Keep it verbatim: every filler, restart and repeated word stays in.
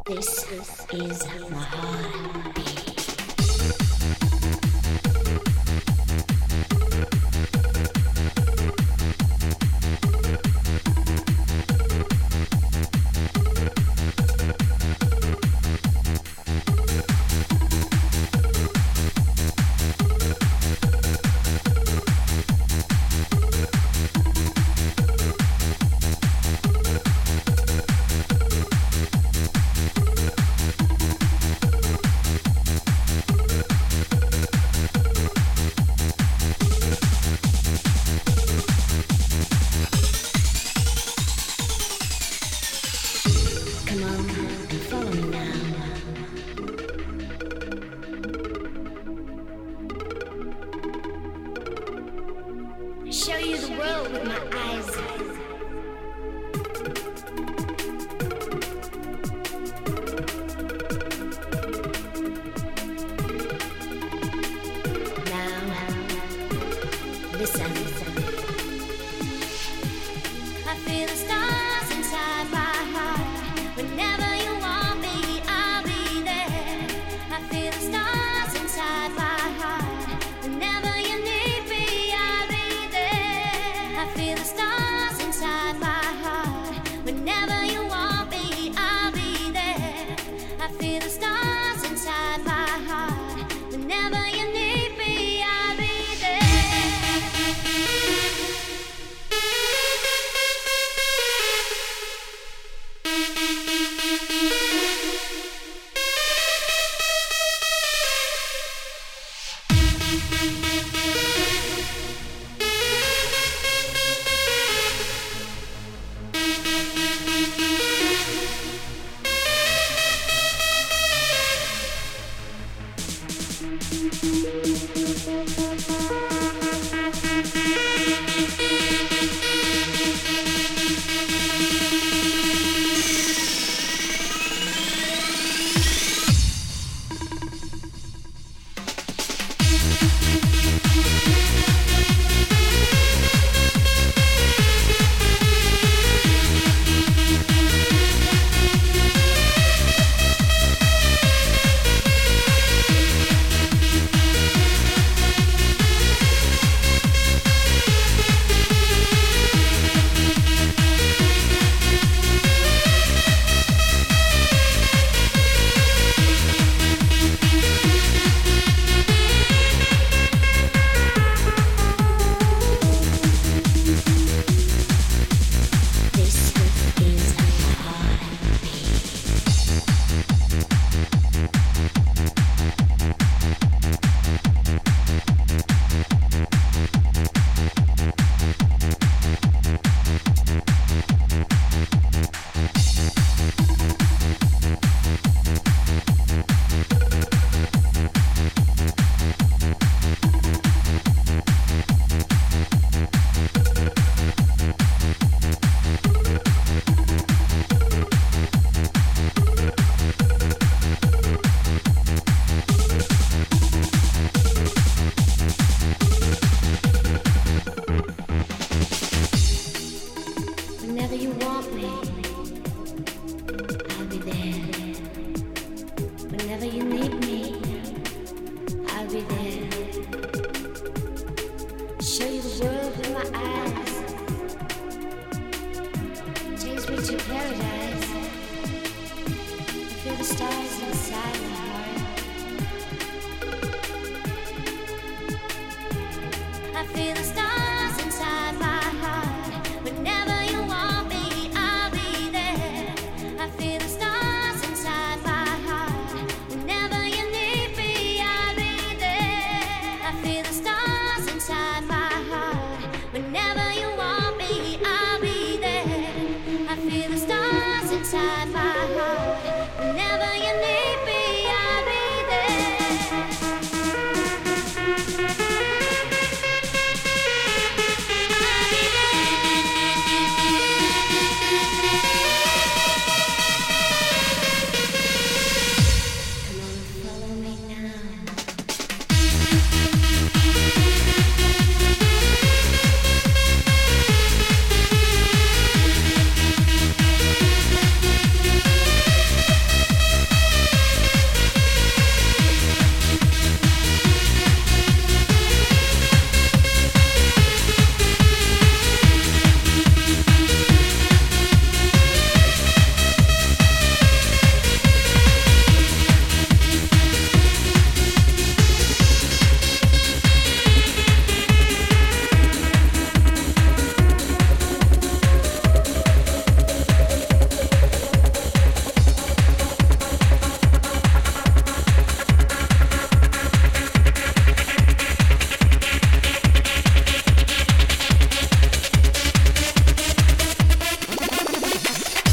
This is my heartbeat. Show you the world with my eyes. Now, listen. I feel the stars inside my heart. Whenever you want me, I'll be there. I feel the stars inside my heart. Whenever you need me, I'll be there. I feel the stars inside my heart. Whenever you want me, I'll be there. I feel the stars inside my heart. Whenever you need me, I'll be there. Whenever you want me, I'll be there. Whenever you need me, I'll be there. Show you the world with my eyes. Takes me to paradise. I feel the stars inside my heart. I feel the stars inside my heart. Whenever you want me, I'll be there. I feel the stars inside my heart. Whenever you need me, I'll be there. I feel the stars inside my heart. Whenever you want me, I'll be there. I feel the stars inside my heart. Whenever you need me, I'll be there.